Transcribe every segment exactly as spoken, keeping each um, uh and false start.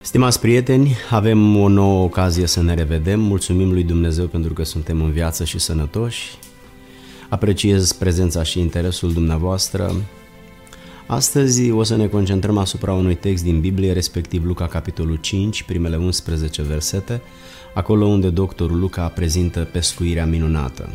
Stimați prieteni, avem o nouă ocazie să ne revedem. Mulțumim lui Dumnezeu pentru că suntem în viață și sănătoși. Apreciez prezența și interesul dumneavoastră. Astăzi o să ne concentrăm asupra unui text din Biblie, respectiv Luca, capitolul cinci, primele unsprezece versete, acolo unde doctorul Luca prezintă pescuirea minunată.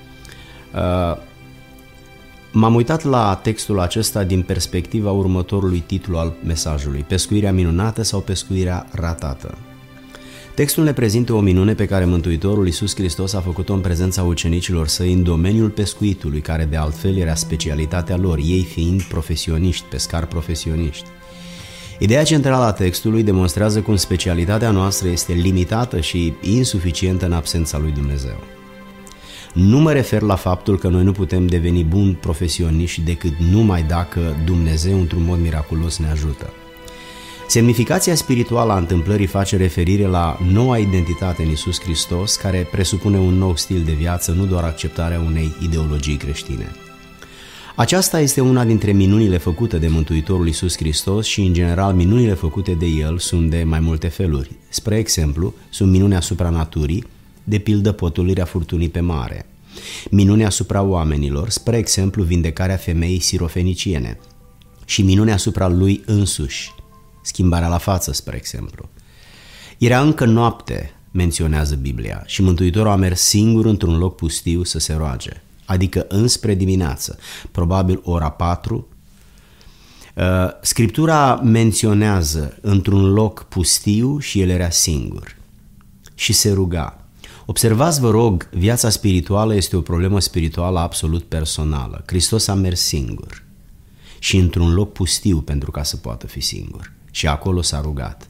M-am uitat la textul acesta din perspectiva următorului titlu al mesajului: pescuirea minunată sau pescuirea ratată. Textul ne prezintă o minune pe care Mântuitorul Iisus Hristos a făcut-o în prezența ucenicilor săi în domeniul pescuitului, care de altfel era specialitatea lor, ei fiind profesioniști, pescari profesioniști. Ideea centrală a textului demonstrează cum specialitatea noastră este limitată și insuficientă în absența lui Dumnezeu. Nu mă refer la faptul că noi nu putem deveni buni profesioniști decât numai dacă Dumnezeu într-un mod miraculos ne ajută. Semnificația spirituală a întâmplării face referire la noua identitate în Iisus Hristos, care presupune un nou stil de viață, nu doar acceptarea unei ideologii creștine. Aceasta este una dintre minunile făcute de Mântuitorul Iisus Hristos și, în general, minunile făcute de El sunt de mai multe feluri. Spre exemplu, sunt minuni asupra naturii, de pildă potolirea furtunii pe mare, minune asupra oamenilor, spre exemplu vindecarea femeii sirofeniciene, și minune asupra lui însuși, schimbarea la față, spre exemplu. Era încă noapte, menționează Biblia, și Mântuitorul a mers singur într-un loc pustiu să se roage, adică înspre dimineață, probabil ora patru. Scriptura menționează într-un loc pustiu și el era singur și se ruga. Observați, vă rog, viața spirituală este o problemă spirituală absolut personală. Hristos a mers singur și într-un loc pustiu pentru ca să poată fi singur și acolo s-a rugat.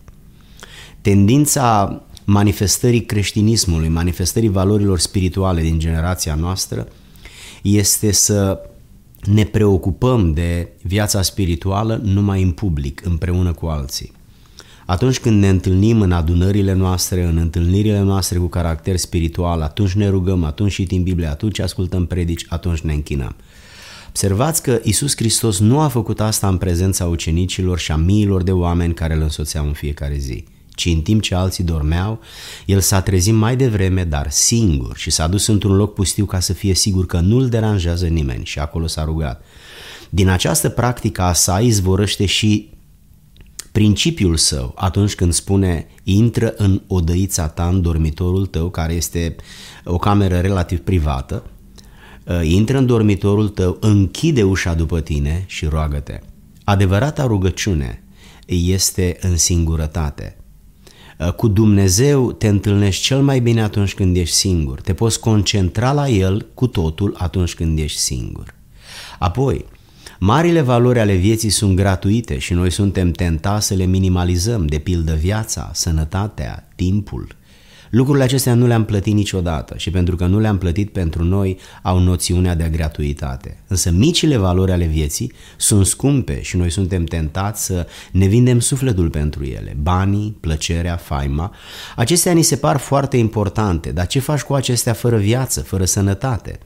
Tendința manifestării creștinismului, manifestării valorilor spirituale din generația noastră este să ne preocupăm de viața spirituală numai în public, împreună cu alții. Atunci când ne întâlnim în adunările noastre, în întâlnirile noastre cu caracter spiritual, atunci ne rugăm, atunci citim Biblia, atunci ascultăm predici, atunci ne închinăm. Observați că Iisus Hristos nu a făcut asta în prezența ucenicilor și a miilor de oameni care îl însoțeau în fiecare zi, ci în timp ce alții dormeau, el s-a trezit mai devreme, dar singur, și s-a dus într-un loc pustiu ca să fie sigur că nu-l deranjează nimeni, și acolo s-a rugat. Din această practică a sa izvorăște și principiul său atunci când spune: intră în odăița ta, în dormitorul tău, care este o cameră relativ privată, intră în dormitorul tău, închide ușa după tine și roagă-te. Adevărata rugăciune este în singurătate. Cu Dumnezeu te întâlnești cel mai bine atunci când ești singur. Te poți concentra la El cu totul atunci când ești singur. Apoi, marile valori ale vieții sunt gratuite și noi suntem tentați să le minimalizăm, de pildă viața, sănătatea, timpul. Lucrurile acestea nu le-am plătit niciodată și pentru că nu le-am plătit, pentru noi au noțiunea de gratuitate. Însă micile valori ale vieții sunt scumpe și noi suntem tentați să ne vindem sufletul pentru ele. Banii, plăcerea, faima, acestea ni se par foarte importante, dar ce faci cu acestea fără viață, fără sănătate?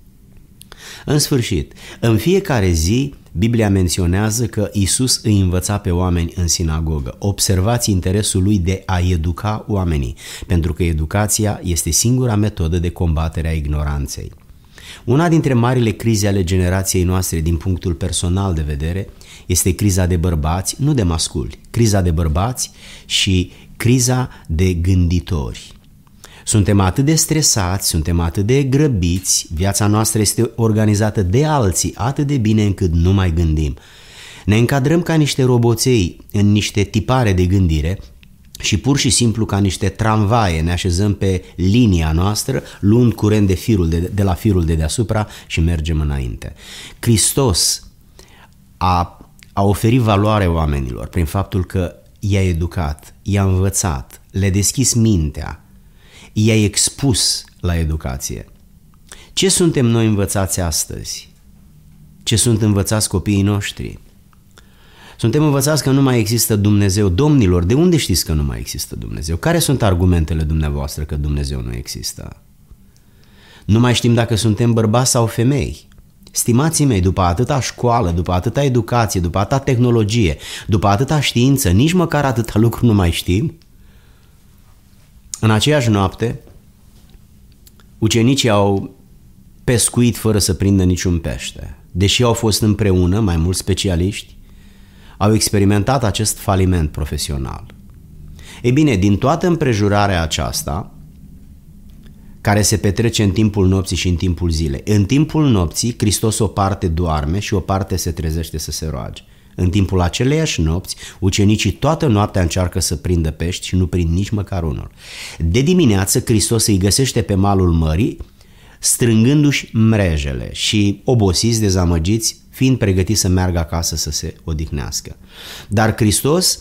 În sfârșit, în fiecare zi, Biblia menționează că Iisus îi învăța pe oameni în sinagogă. Observați interesul lui de a educa oamenii, pentru că educația este singura metodă de combatere a ignoranței. Una dintre marile crize ale generației noastre din punctul personal de vedere este criza de bărbați, nu de masculi, criza de bărbați și criza de gânditori. Suntem atât de stresați, suntem atât de grăbiți, viața noastră este organizată de alții atât de bine încât nu mai gândim. Ne încadrăm ca niște roboței în niște tipare de gândire și pur și simplu ca niște tramvaie ne așezăm pe linia noastră, luând curent de, firul de, de la firul de deasupra și mergem înainte. Hristos a, a oferit valoare oamenilor prin faptul că i-a educat, i-a învățat, le-a deschis mintea, i-ai expus la educație. Ce suntem noi învățați astăzi? Ce sunt învățați copiii noștri? Suntem învățați că nu mai există Dumnezeu. Domnilor, de unde știți că nu mai există Dumnezeu? Care sunt argumentele dumneavoastră că Dumnezeu nu există? Nu mai știm dacă suntem bărbați sau femei. Stimații mei, după atâta școală, după atâta educație, după atâta tehnologie, după atâta știință, nici măcar atâta lucru nu mai știm? În aceeași noapte, ucenicii au pescuit fără să prindă niciun pește. Deși au fost împreună, mai mulți specialiști, au experimentat acest faliment profesional. Ei bine, din toată împrejurarea aceasta, care se petrece în timpul nopții și în timpul zilei, în timpul nopții, Hristos o parte doarme și o parte se trezește să se roage. În timpul aceleiași nopți, ucenicii toată noaptea încearcă să prindă pești și nu prind nici măcar unul. De dimineață, Hristos îi găsește pe malul mării, strângându-și mrejele și obosiți, dezamăgiți, fiind pregătiți să meargă acasă să se odihnească. Dar Hristos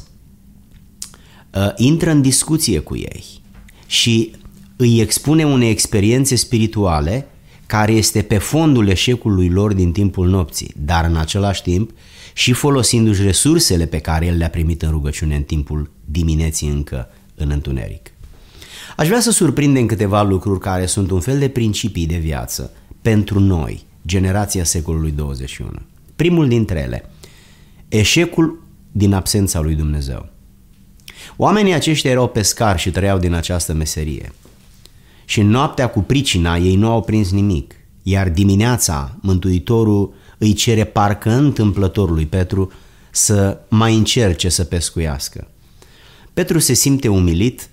uh, intră în discuție cu ei și îi expune unei experiențe spirituale care este pe fondul eșecului lor din timpul nopții, dar în același timp și folosindu-și resursele pe care el le-a primit în rugăciune în timpul dimineții încă în întuneric. Aș vrea să surprindem câteva lucruri care sunt un fel de principii de viață pentru noi, generația secolului douăzeci și unu. Primul dintre ele, eșecul din absența lui Dumnezeu. Oamenii aceștia erau pescari și trăiau din această meserie. Și în noaptea cu pricina ei nu au prins nimic, iar dimineața Mântuitorul îi cere parcă întâmplător lui Petru să mai încerce să pescuiască. Petru se simte umilit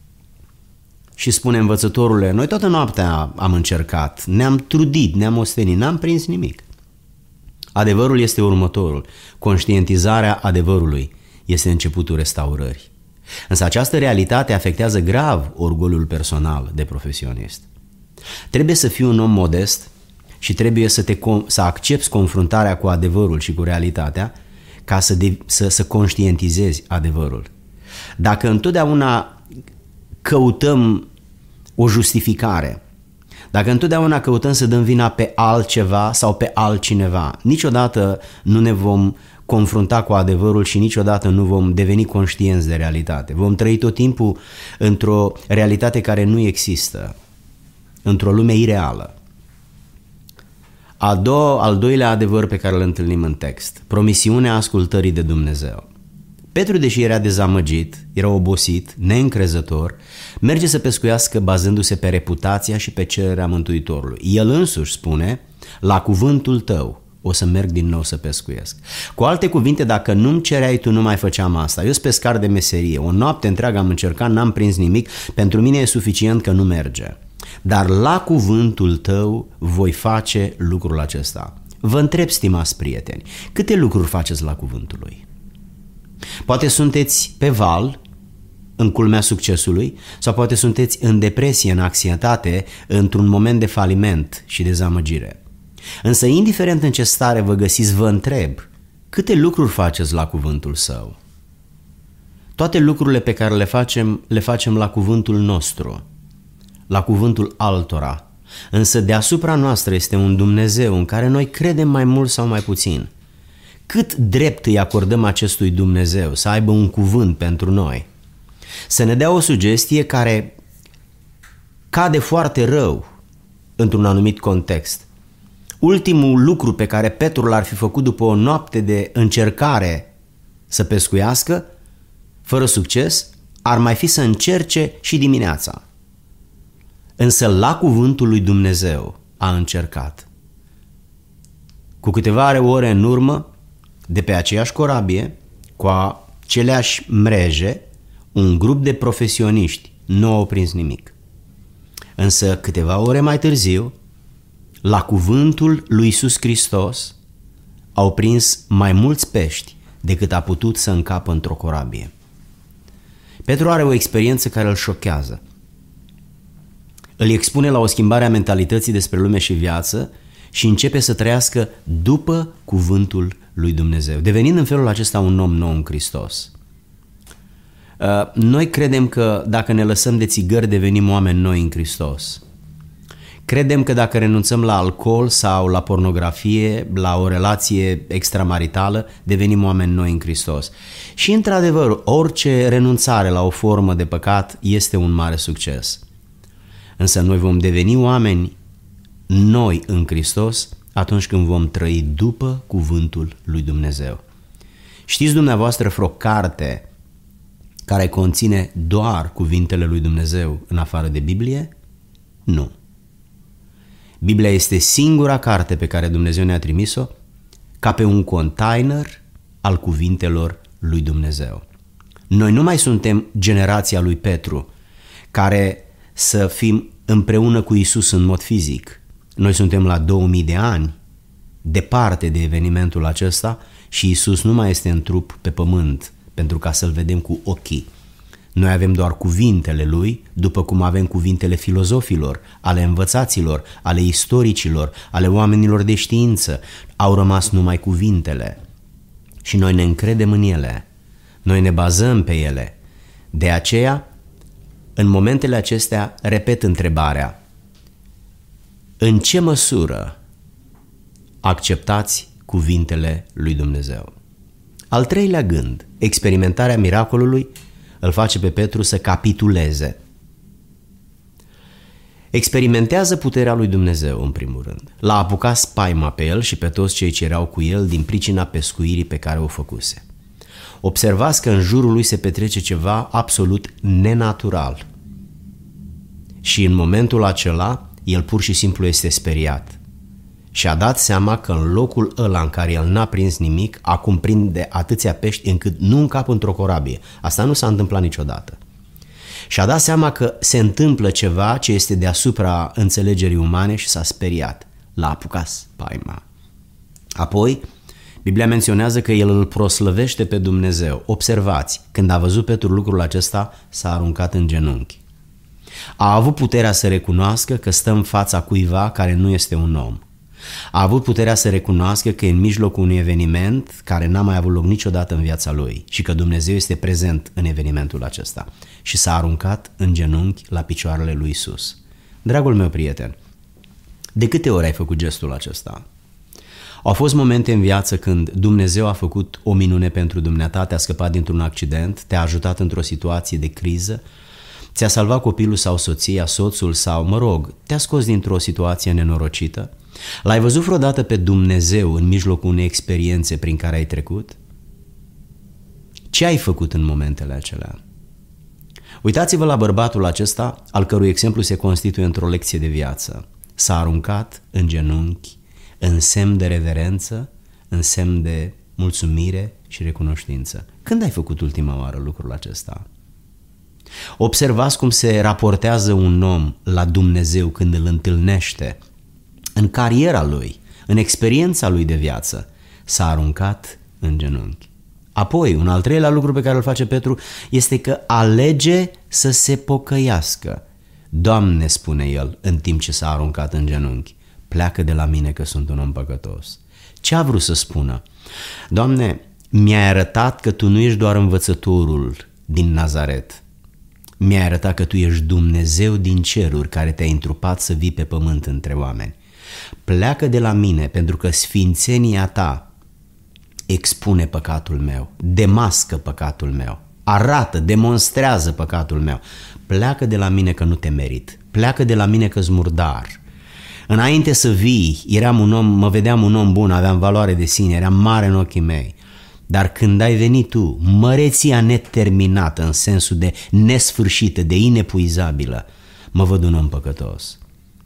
și spune: învățătorule, noi toată noaptea am încercat, ne-am trudit, ne-am ostenit, n-am prins nimic. Adevărul este următorul: conștientizarea adevărului este începutul restaurării. Însă această realitate afectează grav orgoliul personal de profesionist. Trebuie să fii un om modest și trebuie să, te, să accepți confruntarea cu adevărul și cu realitatea ca să, de, să, să conștientizezi adevărul. Dacă întotdeauna căutăm o justificare, dacă întotdeauna căutăm să dăm vina pe altceva sau pe altcineva, niciodată nu ne vom confrunta cu adevărul și niciodată nu vom deveni conștienți de realitate. Vom trăi tot timpul într-o realitate care nu există, într-o lume ireală. A doua, al doilea adevăr pe care îl întâlnim în text, promisiunea ascultării de Dumnezeu. Petru, deși era dezamăgit, era obosit, neîncrezător, merge să pescuiască bazându-se pe reputația și pe cererea Mântuitorului. El însuși spune: la cuvântul tău o să merg din nou să pescuiesc. Cu alte cuvinte, dacă nu-mi cereai tu, nu mai făceam asta. Eu sunt pescar de meserie, o noapte întreagă am încercat, n-am prins nimic, pentru mine e suficient că nu merge. Dar la cuvântul tău voi face lucrul acesta. Vă întreb, stimați prieteni, câte lucruri faceți la cuvântul lui? Poate sunteți pe val, în culmea succesului, sau poate sunteți în depresie, în anxietate, într-un moment de faliment și dezamăgire. Însă, indiferent în ce stare vă găsiți, vă întreb, câte lucruri faceți la cuvântul său? Toate lucrurile pe care le facem, le facem la cuvântul nostru, la cuvântul altora. Însă deasupra noastră este un Dumnezeu în care noi credem mai mult sau mai puțin. Cât drept îi acordăm acestui Dumnezeu să aibă un cuvânt pentru noi? Să ne dea o sugestie care cade foarte rău într-un anumit context. Ultimul lucru pe care Petru l-ar fi făcut după o noapte de încercare să pescuiască, fără succes, ar mai fi să încerce și dimineața. Însă la cuvântul lui Dumnezeu a încercat. Cu câteva ore în urmă, de pe aceeași corabie, cu aceleași mreje, un grup de profesioniști nu au prins nimic. Însă câteva ore mai târziu, la cuvântul lui Iisus Hristos, au prins mai mulți pești decât a putut să încapă într-o corabie. Petru are o experiență care îl șochează. Îl expune la o schimbare a mentalității despre lume și viață și începe să trăiască după cuvântul lui Dumnezeu, devenind în felul acesta un om nou în Hristos. Noi credem că dacă ne lăsăm de țigări devenim oameni noi în Hristos. Credem că dacă renunțăm la alcool sau la pornografie, la o relație extramaritală, devenim oameni noi în Hristos. Și într-adevăr, orice renunțare la o formă de păcat este un mare succes. Însă noi vom deveni oameni noi în Hristos atunci când vom trăi după cuvântul lui Dumnezeu. Știți dumneavoastră vreo carte care conține doar cuvintele lui Dumnezeu în afară de Biblie? Nu. Biblia este singura carte pe care Dumnezeu ne-a trimis-o ca pe un container al cuvintelor lui Dumnezeu. Noi nu mai suntem generația lui Petru, care să fim împreună cu Isus în mod fizic. Noi suntem la două mii de ani departe de evenimentul acesta și Isus nu mai este în trup pe pământ pentru ca să-L vedem cu ochii. Noi avem doar cuvintele Lui, după cum avem cuvintele filozofilor, ale învățaților, ale istoricilor, ale oamenilor de știință. Au rămas numai cuvintele și noi ne încredem în ele, noi ne bazăm pe ele. De aceea, în momentele acestea, repet întrebarea: în ce măsură acceptați cuvintele lui Dumnezeu? Al treilea gând, experimentarea miracolului îl face pe Petru să capituleze. Experimentează puterea lui Dumnezeu în primul rând. L-a apucat spaima pe el și pe toți cei ce erau cu el din pricina pescuirii pe care o făcuse. Observați că în jurul lui se petrece ceva absolut nenatural. Și în momentul acela, el pur și simplu este speriat. Și a dat seama că în locul ăla în care el n-a prins nimic, acum prinde atâția pești încât nu încap într-o corabie. Asta nu s-a întâmplat niciodată. Și a dat seama că se întâmplă ceva ce este deasupra înțelegerii umane și s-a speriat. L-a apucat spaima. Apoi, Biblia menționează că el îl proslăvește pe Dumnezeu. Observați, când a văzut Petru lucrul acesta, s-a aruncat în genunchi. A avut puterea să recunoască că stă în fața cuiva care nu este un om. A avut puterea să recunoască că e în mijlocul unui eveniment care n-a mai avut loc niciodată în viața lui și că Dumnezeu este prezent în evenimentul acesta. Și s-a aruncat în genunchi la picioarele lui Isus. Dragul meu prieten, de câte ori ai făcut gestul acesta? Au fost momente în viață când Dumnezeu a făcut o minune pentru dumneata, te-a scăpat dintr-un accident, te-a ajutat într-o situație de criză, ți-a salvat copilul sau soția, soțul sau, mă rog, te-a scos dintr-o situație nenorocită? L-ai văzut vreodată pe Dumnezeu în mijlocul unei experiențe prin care ai trecut? Ce ai făcut în momentele acelea? Uitați-vă la bărbatul acesta, al cărui exemplu se constituie într-o lecție de viață. S-a aruncat în genunchi, în semn de reverență, în semn de mulțumire și recunoștință. Când ai făcut ultima oară lucrul acesta? Observați cum se raportează un om la Dumnezeu când îl întâlnește. În cariera lui, în experiența lui de viață, s-a aruncat în genunchi. Apoi, un al treilea lucru pe care îl face Petru este că alege să se pocăiască. Doamne, spune el în timp ce s-a aruncat în genunchi, pleacă de la mine că sunt un om păcătos. Ce a vrut să spună? Doamne, mi-ai arătat că Tu nu ești doar învățătorul din Nazaret. Mi-ai arătat că Tu ești Dumnezeu din ceruri care te-ai întrupat să vii pe pământ între oameni. Pleacă de la mine pentru că sfințenia Ta expune păcatul meu, demască păcatul meu, arată, demonstrează păcatul meu. Pleacă de la mine că nu te merit, pleacă de la mine că-s murdar. Înainte să vii, eram un om, mă vedeam un om bun, aveam valoare de sine, eram mare în ochii mei. Dar când ai venit Tu, măreția neterminată în sensul de nesfârșită, de inepuizabilă, mă văd un om păcătos.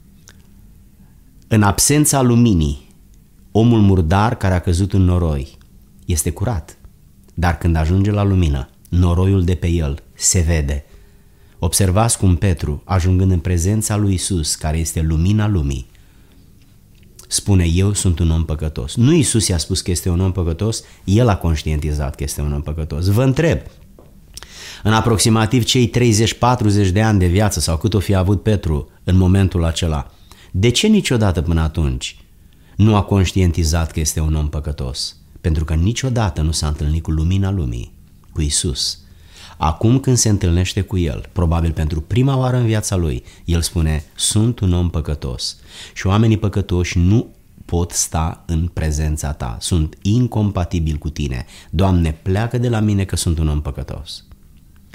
În absența luminii, omul murdar care a căzut în noroi este curat, dar când ajunge la lumină, noroiul de pe el se vede. Observați cum Petru, ajungând în prezența lui Isus, care este lumina lumii, spune: eu sunt un om păcătos. Nu Isus i-a spus că este un om păcătos, el a conștientizat că este un om păcătos. Vă întreb, în aproximativ cei treizeci patruzeci de ani de viață sau cât o fi avut Petru în momentul acela, de ce niciodată până atunci nu a conștientizat că este un om păcătos? Pentru că niciodată nu s-a întâlnit cu lumina lumii, cu Isus. Acum când se întâlnește cu El, probabil pentru prima oară în viața lui, el spune: sunt un om păcătos și oamenii păcătoși nu pot sta în prezența Ta, sunt incompatibili cu Tine. Doamne, pleacă de la mine că sunt un om păcătos.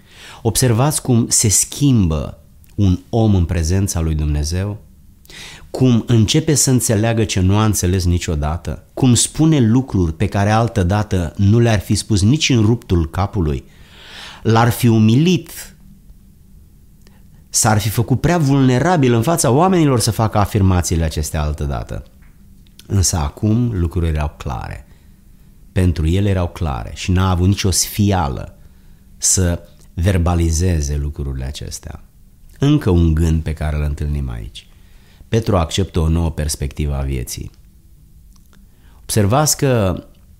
Observați cum se schimbă un om în prezența lui Dumnezeu, cum începe să înțeleagă ce nu a înțeles niciodată, cum spune lucruri pe care altădată nu le-ar fi spus nici în ruptul capului, l-ar fi umilit, s-ar fi făcut prea vulnerabil în fața oamenilor să facă afirmațiile acestea altădată. Însă acum lucrurile erau clare. Pentru el erau clare și n-a avut nicio sfială să verbalizeze lucrurile acestea. Încă un gând pe care îl întâlnim aici. Petru acceptă o nouă perspectivă a vieții. Observați că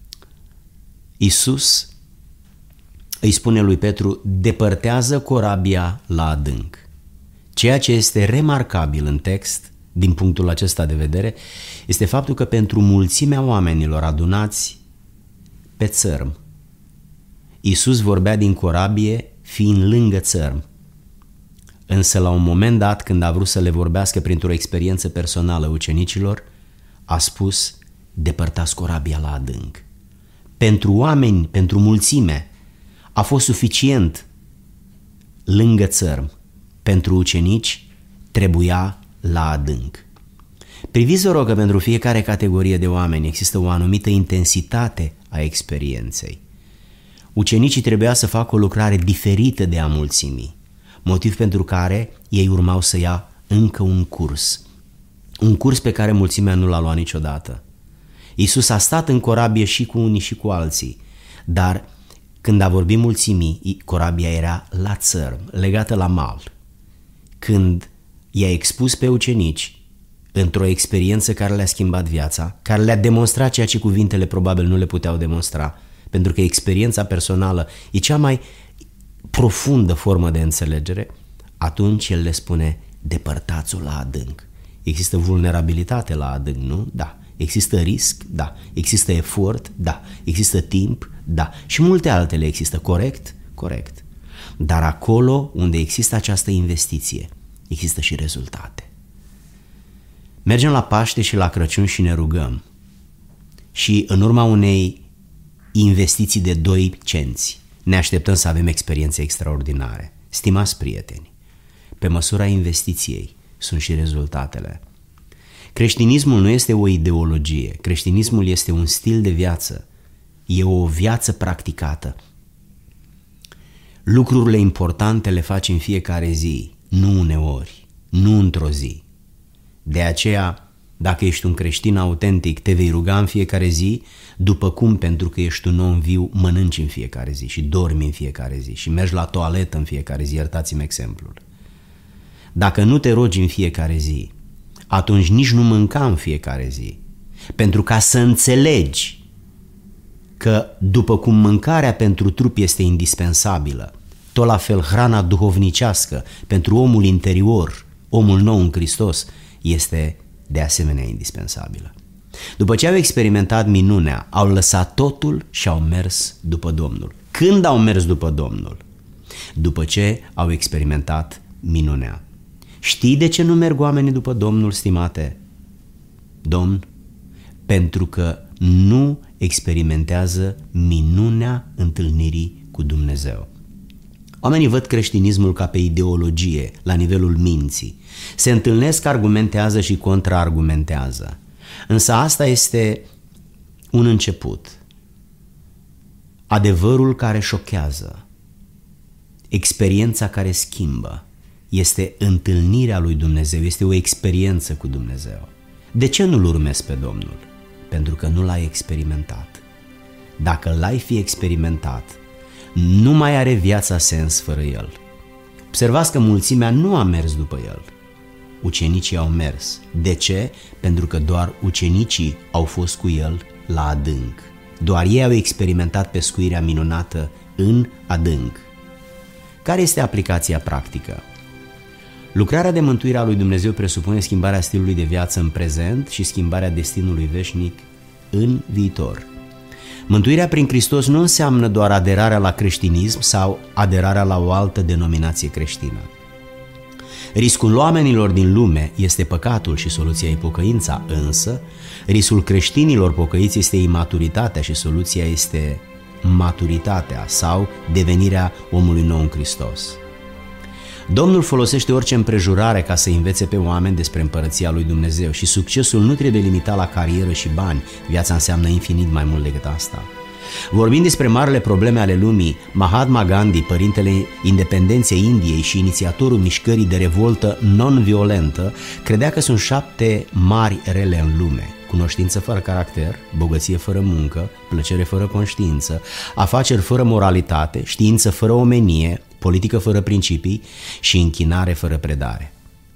Iisus îi spune lui Petru: depărtează corabia la adânc. Ceea ce este remarcabil în text, din punctul acesta de vedere, este faptul că pentru mulțimea oamenilor adunați pe țărm, Iisus vorbea din corabie fiind lângă țărm. Însă la un moment dat, când a vrut să le vorbească printr-o experiență personală ucenicilor, a spus: depărtați corabia la adânc. Pentru oameni, pentru mulțime, a fost suficient lângă țărm. Pentru ucenici trebuia la adânc. Priviți, vă rog, că pentru fiecare categorie de oameni există o anumită intensitate a experienței. Ucenicii trebuia să facă o lucrare diferită de a mulțimii, motiv pentru care ei urmau să ia încă un curs, un curs pe care mulțimea nu l-a luat niciodată. Iisus a stat în corabie și cu unii și cu alții, dar când a vorbit mulțimii, corabia era la țărm, legată la mal. Când i-a expus pe ucenici într-o experiență care le-a schimbat viața, care le-a demonstrat ceea ce cuvintele probabil nu le puteau demonstra, pentru că experiența personală e cea mai profundă formă de înțelegere, atunci el le spune: depărtați-o la adânc. Există vulnerabilitate la adânc, nu? Da. Există risc? Da. Există efort? Da. Există timp? Da. Și multe altele există, corect? Corect. Dar acolo unde există această investiție, există și rezultate. Mergem la Paște și la Crăciun și ne rugăm. Și în urma unei investiții de doi cenți ne așteptăm să avem experiențe extraordinare. Stimați prieteni, pe măsura investiției sunt și rezultatele. Creștinismul nu este o ideologie, creștinismul este un stil de viață, e o viață practicată. Lucrurile importante le faci în fiecare zi, nu uneori, nu într-o zi. De aceea, dacă ești un creștin autentic, te vei ruga în fiecare zi, după cum, pentru că ești un om viu, mănânci în fiecare zi și dormi în fiecare zi și mergi la toaletă în fiecare zi, iertați-mi exemplul. Dacă nu te rogi în fiecare zi, atunci nici nu mânca în fiecare zi, pentru ca să înțelegi că după cum mâncarea pentru trup este indispensabilă, tot la fel hrana duhovnicească pentru omul interior, omul nou în Hristos, este de asemenea indispensabilă. După ce au experimentat minunea, au lăsat totul și au mers după Domnul. Când au mers după Domnul? După ce au experimentat minunea. Știi de ce nu merg oamenii după Domnul, stimate Domn? Pentru că nu experimentează minunea întâlnirii cu Dumnezeu. Oamenii văd creștinismul ca pe ideologie, la nivelul minții. Se întâlnesc, argumentează și contraargumentează. Însă asta este un început. Adevărul care șochează, experiența care schimbă, este întâlnirea lui Dumnezeu, este o experiență cu Dumnezeu. De ce nu-L urmezi pe Domnul? Pentru că nu l-ai experimentat. Dacă l-ai fi experimentat, nu mai are viața sens fără El. Observați că mulțimea nu a mers după El. Ucenicii au mers. De ce? Pentru că doar ucenicii au fost cu El la adânc. Doar ei au experimentat pescuirea minunată în adânc. Care este aplicația practică? Lucrarea de mântuire a lui Dumnezeu presupune schimbarea stilului de viață în prezent și schimbarea destinului veșnic în viitor. Mântuirea prin Hristos nu înseamnă doar aderarea la creștinism sau aderarea la o altă denominație creștină. Riscul oamenilor din lume este păcatul și soluția e pocăința, însă riscul creștinilor pocăiți este imaturitatea și soluția este maturitatea sau devenirea omului nou în Hristos. Domnul folosește orice împrejurare ca să învețe pe oameni despre împărăția lui Dumnezeu și succesul nu trebuie limitat la carieră și bani, viața înseamnă infinit mai mult decât asta. Vorbind despre marile probleme ale lumii, Mahatma Gandhi, părintele independenței Indiei și inițiatorul mișcării de revoltă non-violentă, credea că sunt șapte mari rele în lume: cunoștință fără caracter, bogăție fără muncă, plăcere fără conștiință, afaceri fără moralitate, știință fără omenie, politică fără principii și închinare fără predare.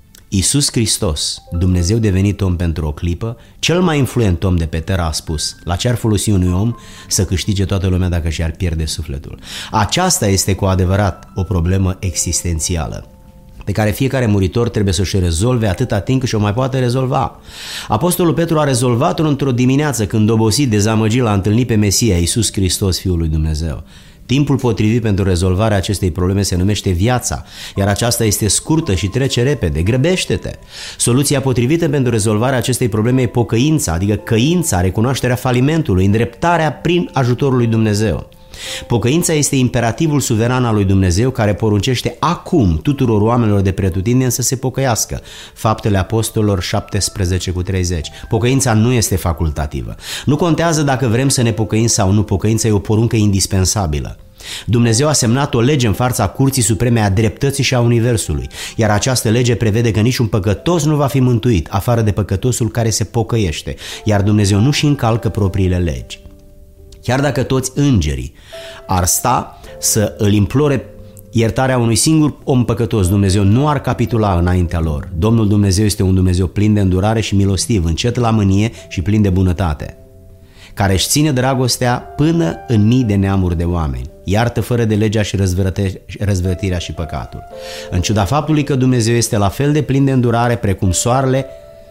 Iisus Hristos, Dumnezeu devenit om pentru o clipă, cel mai influent om de pe Terra, a spus: la ce ar folosi unui om să câștige toată lumea dacă și-ar pierde sufletul? Aceasta este cu adevărat o problemă existențială pe care fiecare muritor trebuie să o rezolve atâta timp cât și-o mai poate rezolva. Apostolul Petru a rezolvat-o într-o dimineață când, obosit, dezamăgit, l-a întâlnit pe Mesia, Iisus Hristos, Fiul lui Dumnezeu. Timpul potrivit pentru rezolvarea acestei probleme se numește viața, iar aceasta este scurtă și trece repede. Grăbește-te! Soluția potrivită pentru rezolvarea acestei probleme e pocăința, adică căința, recunoașterea falimentului, îndreptarea prin ajutorul lui Dumnezeu. Pocăința este imperativul suveran al lui Dumnezeu care poruncește acum tuturor oamenilor de pretutindeni să se pocăiască. Faptele Apostolilor șaptesprezece cu treizeci. Pocăința nu este facultativă. Nu contează dacă vrem să ne pocăim sau nu, pocăința e o poruncă indispensabilă. Dumnezeu a semnat o lege în fața Curții Supreme a dreptății și a Universului, iar această lege prevede că niciun păcătos nu va fi mântuit, afară de păcătosul care se pocăiește, iar Dumnezeu nu-și încalcă propriile legi. Chiar dacă toți îngerii ar sta să îl implore iertarea unui singur om păcătos, Dumnezeu nu ar capitula înaintea lor. Domnul Dumnezeu este un Dumnezeu plin de îndurare și milostiv, încet la mânie și plin de bunătate, care își ține dragostea până în mii de neamuri de oameni, iartă fără de legea și răzvrătirea și păcatul. În ciuda faptului că Dumnezeu este la fel de plin de îndurare precum soarele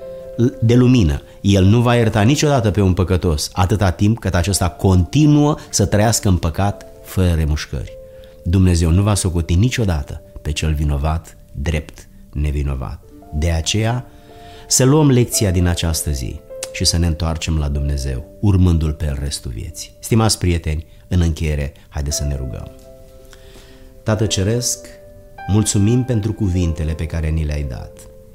de lumină, El nu va ierta niciodată pe un păcătos atâta timp cât acesta continuă să trăiască în păcat fără remușcări. Dumnezeu nu va socoti niciodată pe cel vinovat drept nevinovat. De aceea să luăm lecția din această zi și să ne întoarcem la Dumnezeu, urmându-L pe El restul vieții. Stimați prieteni, în încheiere, haideți să ne rugăm. Tată Ceresc, mulțumim pentru cuvintele pe care ni le-ai dat.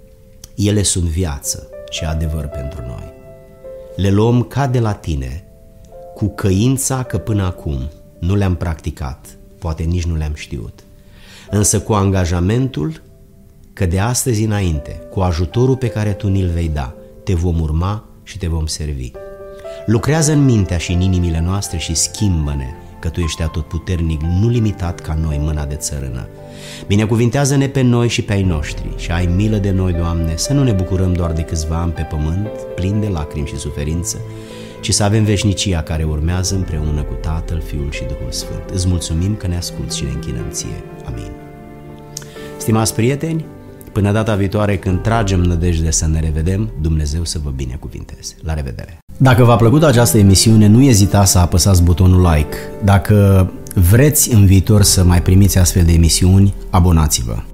Ele sunt viață și adevăr pentru noi. Le luăm ca de la Tine, cu căința că până acum nu le-am practicat, poate nici nu le-am știut, însă cu angajamentul că de astăzi înainte, cu ajutorul pe care Tu ni-l vei da, Te vom urma și Te vom servi. Lucrează în mintea și în inimile noastre și schimbă-ne, că Tu ești atotputernic, nu limitat ca noi, mâna de țărână. Binecuvintează-ne pe noi și pe ai noștri și ai milă de noi, Doamne, să nu ne bucurăm doar de câțiva ani pe pământ, plin de lacrimi și suferință, ci să avem veșnicia care urmează împreună cu Tatăl, Fiul și Duhul Sfânt. Îți mulțumim că ne asculți și ne închinăm Ție. Amin. Stimați prieteni, până data viitoare când tragem nădejde să ne revedem, Dumnezeu să vă binecuvinteze. La revedere! Dacă v-a plăcut această emisiune, nu ezitați să apăsați butonul like. Dacă vreți în viitor să mai primiți astfel de emisiuni, abonați-vă!